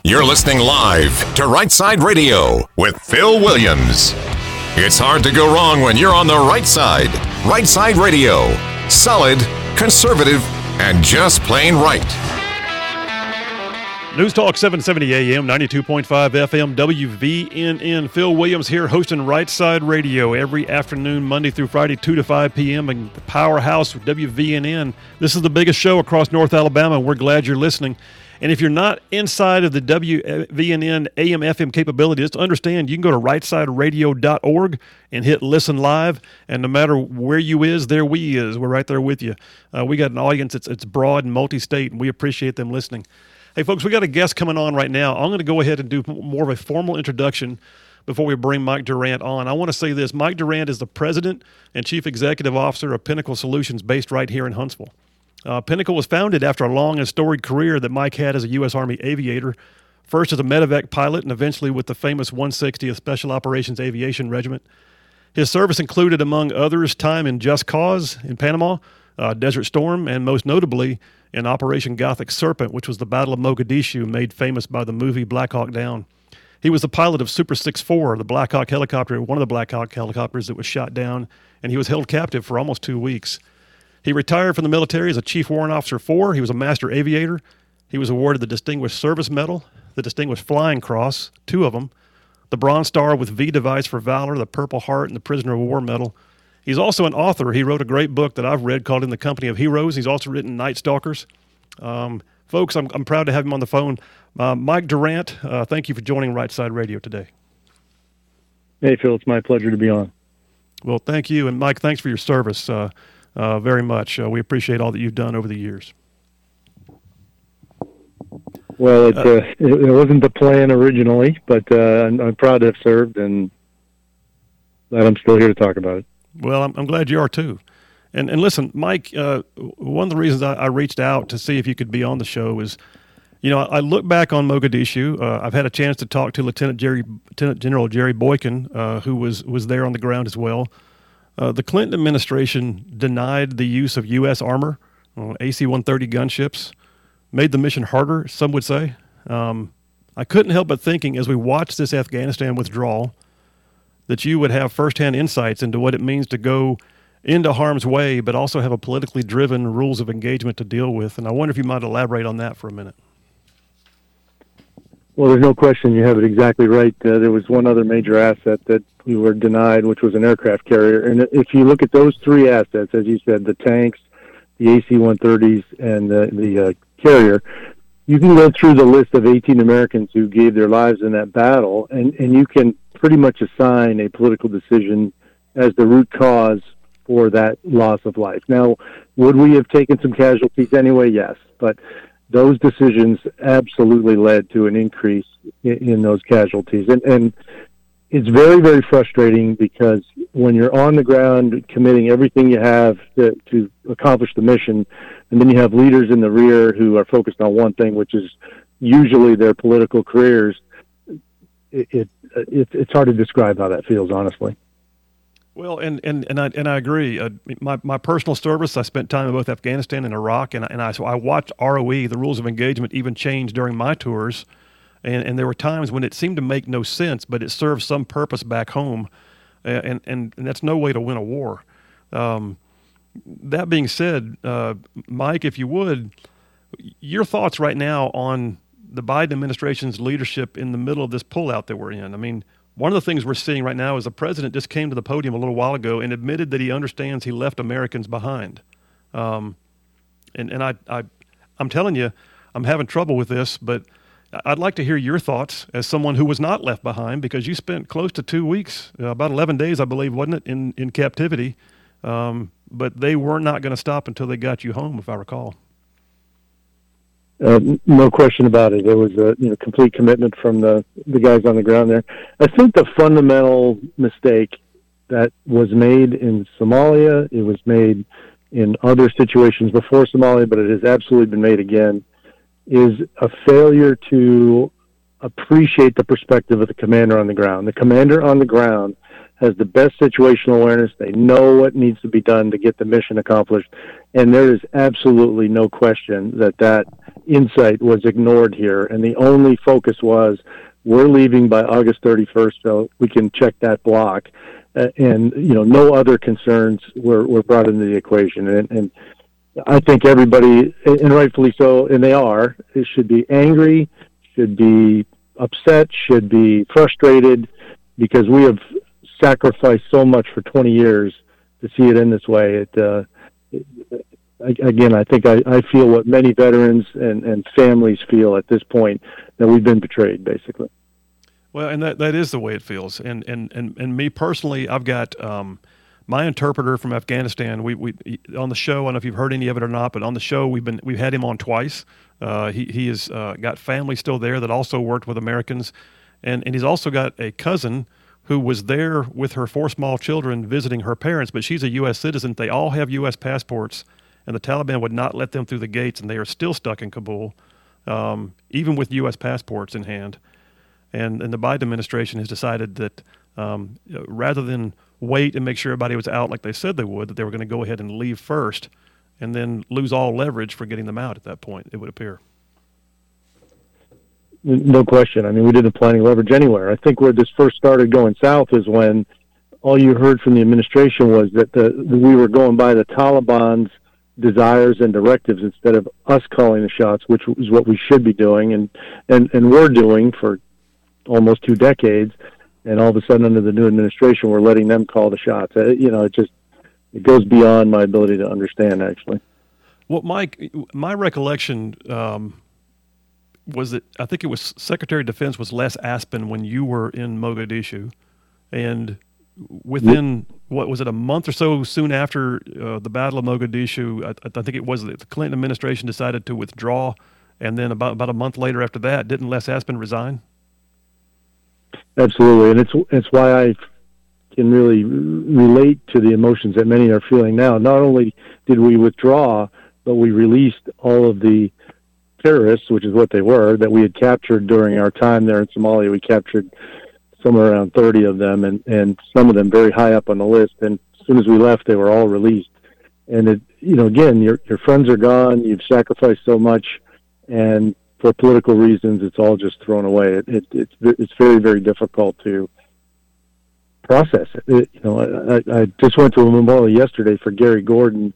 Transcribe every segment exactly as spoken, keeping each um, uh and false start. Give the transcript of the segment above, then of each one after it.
You're listening live to Right Side Radio with Phil Williams. It's hard to go wrong when you're on the right side. Right Side Radio. Solid, conservative, and just plain right. News Talk seven seventy A M, ninety-two point five F M, W V N N. Phil Williams here hosting Right Side Radio every afternoon, Monday through Friday, two to five p.m. and the Powerhouse with W V N N. This is the biggest show across North Alabama, and we're glad you're listening. And if you're not inside of the W V N N A M F M capabilities, to understand, you can go to right side radio dot org and hit listen live. And no matter where you is, there we is. We're right there with you. Uh, we got an audience. It's, it's broad and multi-state, and we appreciate them listening. Hey, folks, we got a guest coming on right now. I'm going to go ahead and do more of a formal introduction before we bring Mike Durant on. I want to say this. Mike Durant is the president and chief executive officer of Pinnacle Solutions based right here in Huntsville. Uh, Pinnacle was founded after a long and storied career that Mike had as a U S Army aviator, first as a medevac pilot and eventually with the famous one sixtieth Special Operations Aviation Regiment. His service included, among others, time in Just Cause in Panama, uh, Desert Storm, and most notably in Operation Gothic Serpent, which was the Battle of Mogadishu, made famous by the movie Black Hawk Down. He was the pilot of Super six four, the Black Hawk helicopter, one of the Black Hawk helicopters that was shot down, and he was held captive for almost two weeks. He retired from the military as a Chief Warrant Officer four. He was a Master Aviator. He was awarded the Distinguished Service Medal, the Distinguished Flying Cross, two of them, the Bronze Star with V Device for Valor, the Purple Heart, and the Prisoner of War Medal. He's also an author. He wrote a great book that I've read called In the Company of Heroes. He's also written Night Stalkers. Um, folks, I'm, I'm proud to have him on the phone. Uh, Mike Durant, uh, thank you for joining Right Side Radio today. Hey, Phil, it's my pleasure to be on. Well, thank you. And Mike, thanks for your service uh, uh, very much. Uh, we appreciate all that you've done over the years. Well, it, uh, uh, it, it wasn't the plan originally, but uh, I'm, I'm proud to have served, and glad I'm still here to talk about it. Well, I'm, I'm glad you are too. And and listen, Mike, uh, one of the reasons I, I reached out to see if you could be on the show is, you know, I, I look back on Mogadishu. Uh, I've had a chance to talk to Lieutenant Jerry, Lieutenant General Jerry Boykin, uh, who was was there on the ground as well. Uh, the Clinton administration denied the use of U S armor, uh, A C one thirty gunships, made the mission harder, some would say. Um, I couldn't help but thinking as we watched this Afghanistan withdrawal that you would have firsthand insights into what it means to go into harm's way, but also have a politically driven rules of engagement to deal with. And I wonder if you might elaborate on that for a minute. Well, there's no question. You have it exactly right. Uh, there was one other major asset that we were denied, which was an aircraft carrier. And if you look at those three assets, as you said, the tanks, the A C one thirties, and the, the uh, carrier, you can go through the list of eighteen Americans who gave their lives in that battle, and, and you can pretty much assign a political decision as the root cause for that loss of life. Now, would we have taken some casualties anyway? Yes, but those decisions absolutely led to an increase in, in those casualties. And, and it's very, very frustrating because when you're on the ground committing everything you have to, to accomplish the mission, and then you have leaders in the rear who are focused on one thing, which is usually their political careers, it, it, it it's hard to describe how that feels, honestly. Well, and, and, and I and I agree. Uh, my my personal service, I spent time in both Afghanistan and Iraq, and and I so I watched R O E, the rules of engagement, even change during my tours, and and there were times when it seemed to make no sense, but it served some purpose back home, and and, and that's no way to win a war. Um, that being said, uh, Mike, if you would, your thoughts right now on the Biden administration's leadership in the middle of this pullout that we're in. I mean, one of the things we're seeing right now is the president just came to the podium a little while ago and admitted that he understands he left Americans behind. Um, and and I, I, I'm telling you, I'm having trouble with this, but I'd like to hear your thoughts as someone who was not left behind, because you spent close to two weeks, uh, about eleven days, I believe, wasn't it, in, in captivity. Um, but they were not going to stop until they got you home, if I recall. Uh, no question about it. There was a you know complete commitment from the, the guys on the ground there. I think the fundamental mistake that was made in Somalia, it was made in other situations before Somalia, but it has absolutely been made again, is a failure to appreciate the perspective of the commander on the ground. The commander on the ground has the best situational awareness. They know what needs to be done to get the mission accomplished. And there is absolutely no question that that insight was ignored here. And the only focus was, we're leaving by August thirty-first, so we can check that block. Uh, and, you know, no other concerns were, were brought into the equation. And, and I think everybody, and rightfully so, and they are, it should be angry, should be upset, should be frustrated, because we have sacrificed so much for twenty years to see it in this way. It, uh, it again, I think I, I feel what many veterans and, and families feel at this point, that we've been betrayed, basically. Well, and that, that is the way it feels. And and, and, and me personally, I've got um, my interpreter from Afghanistan. We we on the show. I don't know if you've heard any of it or not, but on the show we've been we've had him on twice. Uh, he he has uh, got family still there that also worked with Americans, and and he's also got a cousin who was there with her four small children visiting her parents. But she's a U S citizen. They all have U S passports, and the Taliban would not let them through the gates, and they are still stuck in Kabul, um, even with U S passports in hand. And, and the Biden administration has decided that um, rather than wait and make sure everybody was out like they said they would, that they were going to go ahead and leave first and then lose all leverage for getting them out at that point, it would appear. No question. I mean, we didn't apply any leverage anywhere. I think where this first started going south is when all you heard from the administration was that the, we were going by the Taliban's desires and directives instead of us calling the shots, which is what we should be doing and, and, and we're doing for almost two decades. And all of a sudden, under the new administration, we're letting them call the shots. Uh, you know, it just it goes beyond my ability to understand, actually. Well, Mike, my recollection um, was that I think it was Secretary of Defense was Les Aspin when you were in Mogadishu, and within what was it a month or so soon after uh, the Battle of Mogadishu, I, I think it was the Clinton administration decided to withdraw, and then about about a month later after that, didn't Les Aspin resign? Absolutely, and it's it's why I can really relate to the emotions that many are feeling now. Not only did we withdraw, but we released all of the terrorists, which is what they were, that we had captured during our time there in Somalia. We captured somewhere around thirty of them, and, and some of them very high up on the list. And as soon as we left, they were all released. And, it, you know, again, your your friends are gone. You've sacrificed so much, and for political reasons, it's all just thrown away. It, it, it's it's very, very difficult to process it. it you know, I, I just went to a memorial yesterday for Gary Gordon,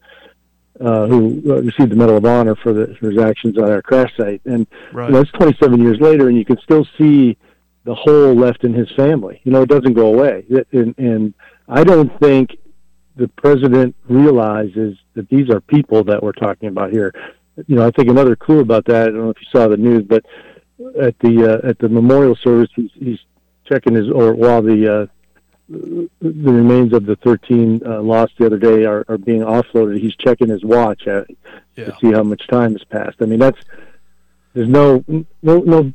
uh, who received the Medal of Honor for, the, for his actions on our crash site. And right. you know, it's twenty-seven years later, and you can still see the hole left in his family. You know, it doesn't go away. And, and I don't think the president realizes that these are people that we're talking about here. You know, I think another clue about that, I don't know if you saw the news, but at the uh, at the memorial service, he's, he's checking his, or while the uh, the remains of the thirteen uh, lost the other day are, are being offloaded, he's checking his watch at, yeah. to see how much time has passed. I mean, that's there's no no no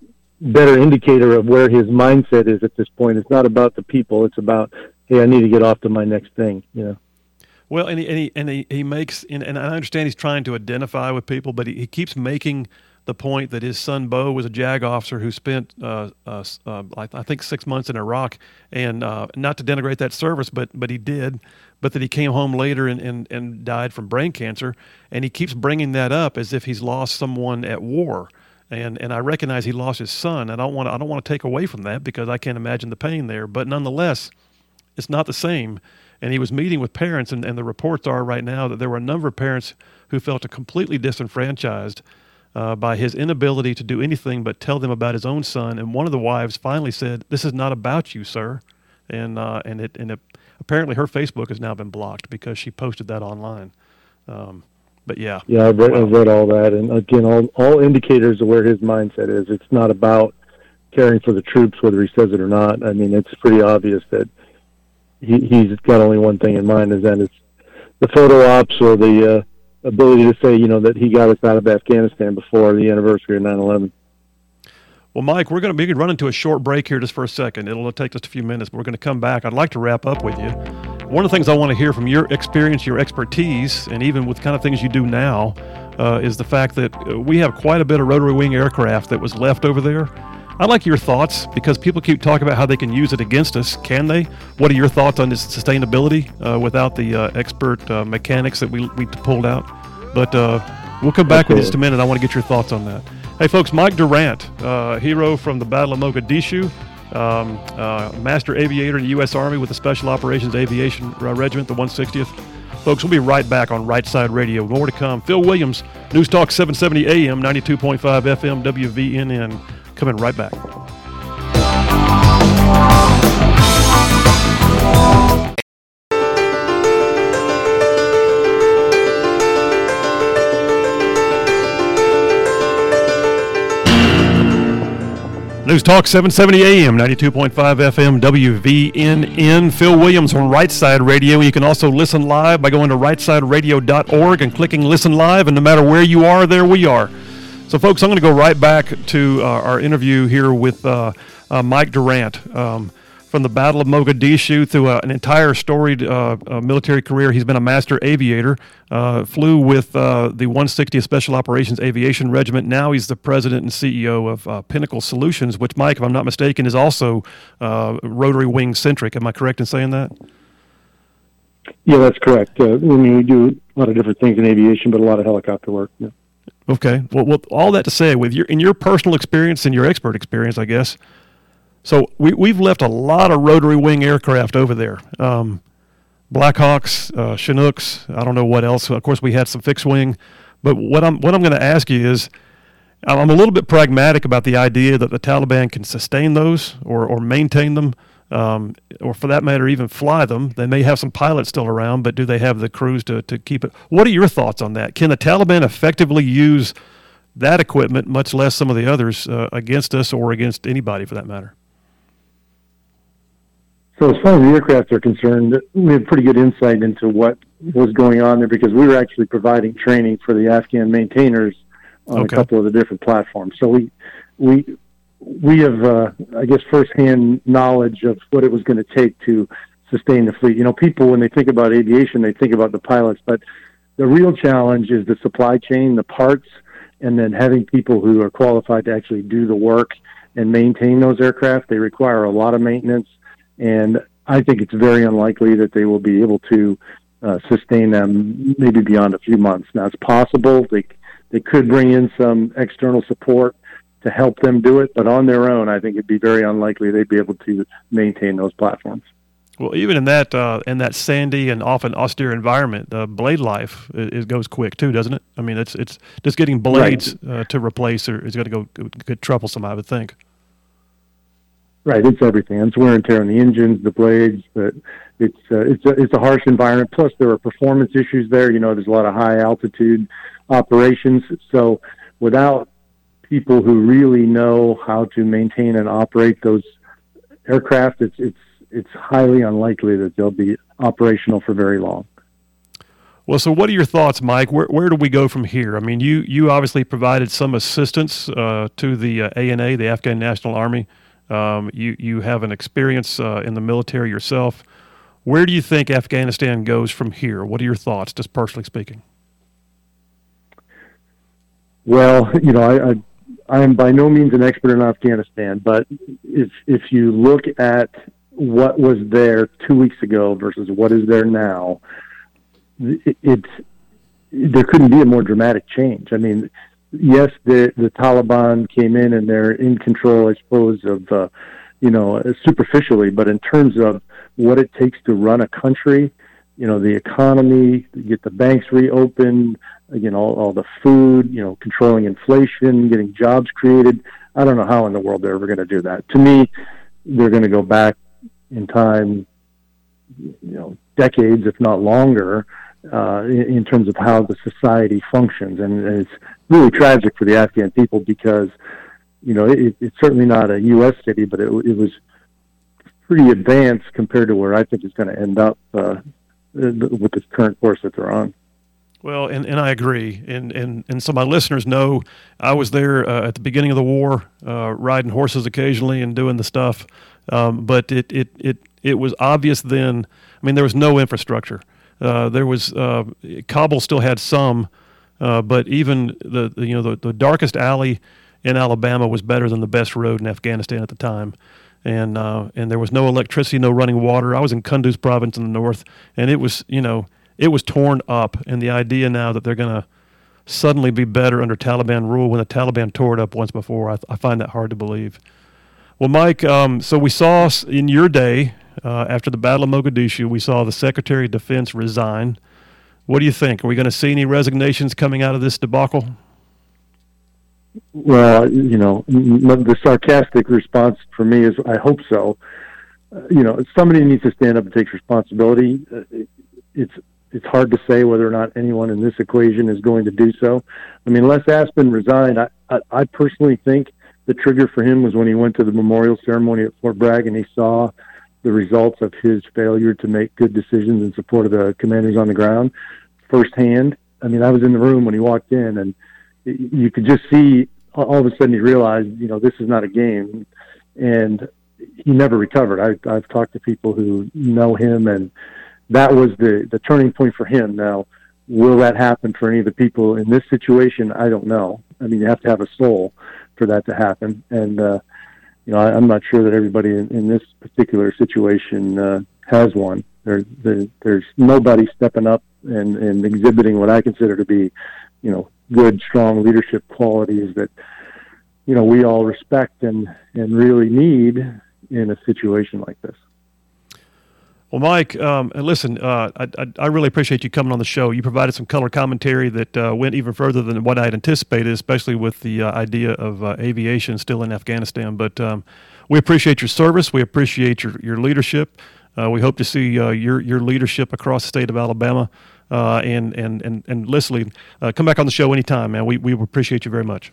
better indicator of where his mindset is at this point. It's not about the people; it's about, hey, I need to get off to my next thing. You know. Well, and he and he, and he, he makes, and, and I understand he's trying to identify with people, but he, he keeps making the point that his son Bo was a JAG officer who spent, uh, uh, uh, I think, six months in Iraq, and uh, not to denigrate that service, but but he did, but that he came home later and, and, and died from brain cancer, and he keeps bringing that up as if he's lost someone at war, and and I recognize he lost his son. I don't want I don't want to take away from that because I can't imagine the pain there, but nonetheless, it's not the same. And he was meeting with parents, and, and the reports are right now that there were a number of parents who felt completely disenfranchised uh, by his inability to do anything but tell them about his own son. And one of the wives finally said, "This is not about you, sir." And uh, and it and it, apparently her Facebook has now been blocked because she posted that online. Um, but yeah, yeah, I've read, wow. I've read all that, and again, all all indicators of where his mindset is. It's not about caring for the troops, whether he says it or not. I mean, it's pretty obvious that. He, he's got only one thing in mind, is that it's the photo ops or the uh, ability to say, you know, that he got us out of Afghanistan before the anniversary of nine eleven. Well, Mike, we're going to be run into a short break here just for a second. It'll take just a few minutes, but we're going to come back. I'd like to wrap up with you. One of the things I want to hear from your experience, your expertise, and even with kind of things you do now, uh, is the fact that we have quite a bit of rotary wing aircraft that was left over there. I'd like your thoughts, because people keep talking about how they can use it against us. Can they? What are your thoughts on this sustainability uh, without the uh, expert uh, mechanics that we, we pulled out? But uh, we'll come back with just a minute. I want to get your thoughts on that. Hey, folks, Mike Durant, uh, hero from the Battle of Mogadishu, um, uh, master aviator in the U S Army with the Special Operations Aviation uh, Regiment, the one sixtieth. Folks, we'll be right back on Right Side Radio. More to come. Phil Williams, News Talk seven seventy A M, ninety-two point five F M, W V N N. Coming right back. News Talk seven seventy A M, ninety-two point five F M, W V N N. Phil Williams on Right Side Radio. You can also listen live by going to right side radio dot org and clicking Listen Live, and no matter where you are, there we are. So, folks, I'm going to go right back to uh, our interview here with uh, uh, Mike Durant. Um, from the Battle of Mogadishu through uh, an entire storied uh, uh, military career. He's been a master aviator, uh, flew with uh, the one sixtieth Special Operations Aviation Regiment. Now he's the president and C E O of uh, Pinnacle Solutions, which, Mike, if I'm not mistaken, is also uh, rotary wing centric. Am I correct in saying that? Yeah, that's correct. Uh, I mean, we do a lot of different things in aviation, but a lot of helicopter work. Yeah. Okay. Well, well, all that to say, with your in your personal experience and your expert experience, I guess, so we, we've left a lot of rotary wing aircraft over there. Um, Blackhawks, uh, Chinooks, I don't know what else. Of course, we had some fixed wing. But what I'm what I'm going to ask you is, I'm a little bit pragmatic about the idea that the Taliban can sustain those or, or maintain them, um, or for that matter, even fly them. They may have some pilots still around, but do they have the crews to, to keep it? What are your thoughts on that? Can the Taliban effectively use that equipment, much less some of the others, uh, against us or against anybody for that matter? So as far as the aircraft are concerned, we have pretty good insight into what was going on there because we were actually providing training for the Afghan maintainers on okay. a couple of the different platforms. So we we we have, uh, I guess, firsthand knowledge of what it was going to take to sustain the fleet. You know, people, when they think about aviation, they think about the pilots, but the real challenge is the supply chain, the parts, and then having people who are qualified to actually do the work and maintain those aircraft. They require a lot of maintenance. And I think it's very unlikely that they will be able to uh, sustain them maybe beyond a few months. Now, it's possible they they could bring in some external support to help them do it, but on their own, I think it'd be very unlikely they'd be able to maintain those platforms. Well, even in that uh, in that sandy and often austere environment, the uh, blade life it, it goes quick too, doesn't it? I mean, it's it's just getting blades right. uh, to replace or is going to go get troublesome, I would think. Right, it's everything. It's wear and tear on the engines, the blades. But it's uh, it's a, it's a harsh environment. Plus, there are performance issues there. You know, there's a lot of high altitude operations. So, without people who really know how to maintain and operate those aircraft, it's it's it's highly unlikely that they'll be operational for very long. Well, so what are your thoughts, Mike? Where where do we go from here? I mean, you you obviously provided some assistance uh, to the uh, A N A, the Afghan National Army. Um, you, you have an experience uh, in the military yourself. Where do you think Afghanistan goes from here? What are your thoughts, just personally speaking? Well, you know, I, I, I am by no means an expert in Afghanistan, but if if you look at what was there two weeks ago versus what is there now, it, it's there couldn't be a more dramatic change. I mean, yes, the the Taliban came in and they're in control, I suppose, of, uh, you know, superficially, but in terms of what it takes to run a country, you know, the economy, get the banks reopened, you know, all, all the food, you know, controlling inflation, getting jobs created. I don't know how in the world they're ever going to do that. To me, they're going to go back in time, you know, decades, if not longer, uh, in, in terms of how the society functions. And, and it's really tragic for the Afghan people because, you know, it, it's certainly not a U S city, but it, it was pretty advanced compared to where I think it's going to end up uh, with this current course that they're on. Well, and, and I agree. And, and, and so my listeners know I was there uh, at the beginning of the war, uh, riding horses occasionally and doing the stuff. Um, but it, it, it, it was obvious then, I mean, there was no infrastructure. Uh, there was, uh, Kabul still had some, Uh, but even the, the you know the, the darkest alley in Alabama was better than the best road in Afghanistan at the time. And uh, and there was no electricity, no running water. I was in Kunduz province in the north, and it was, you know, it was torn up. And the idea now that they're going to suddenly be better under Taliban rule when the Taliban tore it up once before, I, I find that hard to believe. Well, Mike, um, so we saw in your day, uh, after the Battle of Mogadishu, we saw the Secretary of Defense resign. What do you think? Are we going to see any resignations coming out of this debacle? Well, you know, the sarcastic response for me is, I hope so. Uh, you know, somebody needs to stand up and take responsibility. Uh, it, it's it's hard to say whether or not anyone in this equation is going to do so. I mean, Les Aspin resigned. I, I, I personally think the trigger for him was when he went to the memorial ceremony at Fort Bragg and he saw the results of his failure to make good decisions in support of the commanders on the ground firsthand. I mean, I was in the room when he walked in, and you could just see all of a sudden he realized, you know, this is not a game, and he never recovered. I, I've talked to people who know him, and that was the, the turning point for him. Now, will that happen for any of the people in this situation? I don't know. I mean, you have to have a soul for that to happen, and uh, you know, I, I'm not sure that everybody in, in this particular situation uh, has one. There, there, there's nobody stepping up and, and exhibiting what I consider to be, you know, good, strong leadership qualities that, you know, we all respect and, and really need in a situation like this. Well, Mike, um, and listen, uh, I, I, I really appreciate you coming on the show. You provided some color commentary that uh, went even further than what I had anticipated, especially with the uh, idea of uh, aviation still in Afghanistan. But um, we appreciate your service. We appreciate your, your leadership. Uh, we hope to see uh, your your leadership across the state of Alabama. Uh, and, and, and, and Leslie, uh, come back on the show anytime, man. We, we appreciate you very much.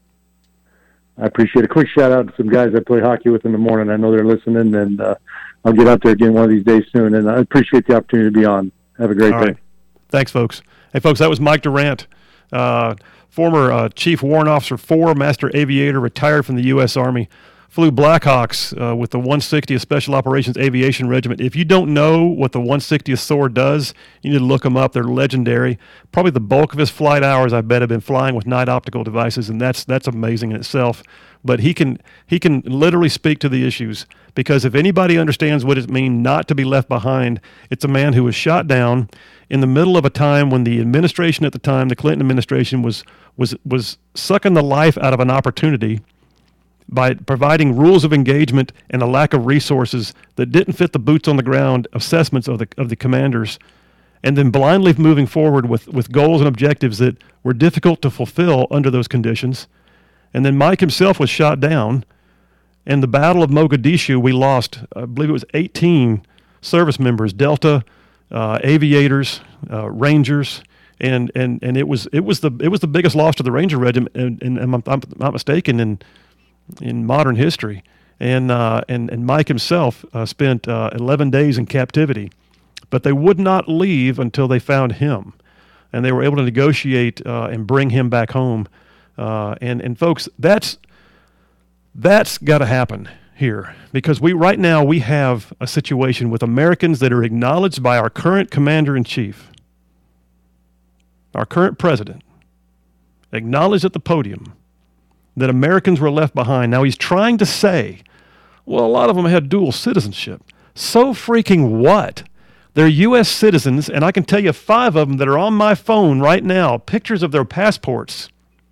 I appreciate it. A quick shout out to some guys I play hockey with in the morning. I know they're listening, and uh, I'll get out there again one of these days soon. And I appreciate the opportunity to be on. Have a great All day. Right. Thanks, folks. Hey, folks, that was Mike Durant, uh, former uh, Chief Warrant Officer four, Master Aviator, retired from the U S Army. Flew Blackhawks uh, with the one sixtieth Special Operations Aviation Regiment. If you don't know what the one sixtieth S O A R does, you need to look them up. They're legendary. Probably the bulk of his flight hours, I bet, have been flying with night optical devices, and that's that's amazing in itself. But he can he can literally speak to the issues, because if anybody understands what it means not to be left behind, it's a man who was shot down in the middle of a time when the administration at the time, the Clinton administration, was was was sucking the life out of an opportunity by providing rules of engagement and a lack of resources that didn't fit the boots on the ground assessments of the of the commanders, and then blindly moving forward with, with goals and objectives that were difficult to fulfill under those conditions. And then Mike himself was shot down. In the Battle of Mogadishu, we lost, I believe it was eighteen service members, Delta, uh, aviators, uh, Rangers, and, and, and it was it was the it was the biggest loss to the Ranger Regiment, and, and I'm, I'm not mistaken, in in modern history. And uh, and and Mike himself uh, spent uh, eleven days in captivity, but they would not leave until they found him, and they were able to negotiate uh, and bring him back home. Uh, and and folks, that's that's got to happen here, because we right now we have a situation with Americans that are acknowledged by our current commander-in-chief, our current president, acknowledged at the podium that Americans were left behind. Now he's trying to say, well, a lot of them had dual citizenship. So freaking what? They're U S citizens, and I can tell you five of them that are on my phone right now, pictures of their passports,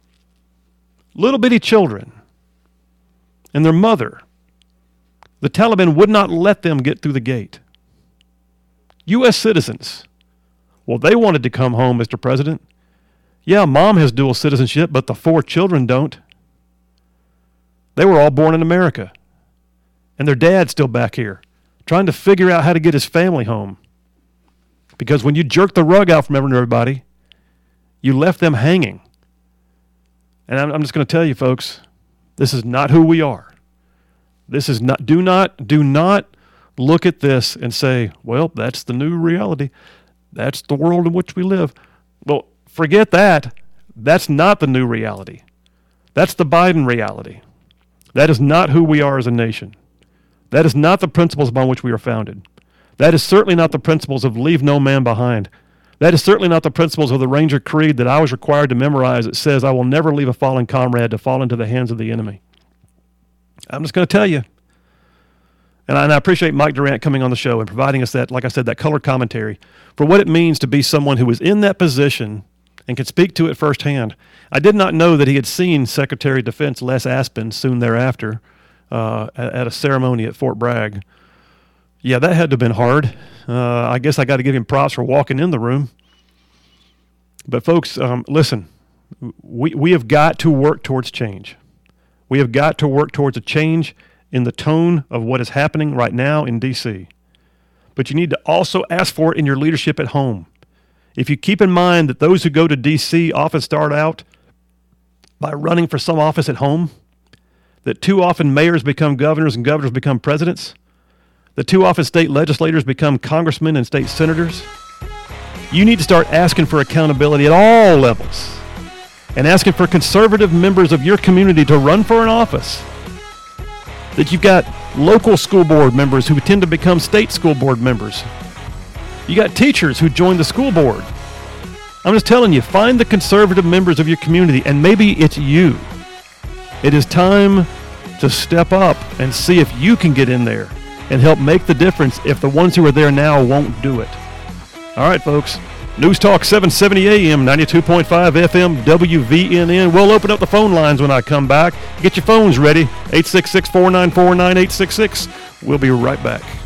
little bitty children, and their mother. The Taliban would not let them get through the gate. U S citizens. Well, they wanted to come home, Mister President. Yeah, mom has dual citizenship, but the four children don't. They were all born in America, and their dad's still back here trying to figure out how to get his family home. Because when you jerk the rug out from everybody, you left them hanging. And I'm, I'm just going to tell you, folks, this is not who we are. This is not, do not, do not look at this and say, well, that's the new reality. That's the world in which we live. Well, forget that. That's not the new reality. That's the Biden reality. That is not who we are as a nation. That is not the principles upon which we are founded. That is certainly not the principles of leave no man behind. That is certainly not the principles of the Ranger Creed that I was required to memorize. It says, I will never leave a fallen comrade to fall into the hands of the enemy. I'm just going to tell you. And I, and I appreciate Mike Durant coming on the show and providing us that, like I said, that color commentary for what it means to be someone who is in that position and can speak to it firsthand. I did not know that he had seen Secretary of Defense Les Aspin soon thereafter uh, at, at a ceremony at Fort Bragg. Yeah, that had to have been hard. Uh, I guess I got to give him props for walking in the room. But folks, um, listen, we, we have got to work towards change. We have got to work towards a change in the tone of what is happening right now in D C. But you need to also ask for it in your leadership at home. If you keep in mind that those who go to D C often start out by running for some office at home, that too often mayors become governors and governors become presidents, that too often state legislators become congressmen and state senators, you need to start asking for accountability at all levels and asking for conservative members of your community to run for an office. That you've got local school board members who tend to become state school board members. You got teachers who join the school board. I'm just telling you, find the conservative members of your community, and maybe it's you. It is time to step up and see if you can get in there and help make the difference if the ones who are there now won't do it. All right, folks. News Talk seven seventy A M, ninety-two point five F M, W V N N. We'll open up the phone lines when I come back. Get your phones ready. eight six six, four nine four, nine eight six six. We'll be right back.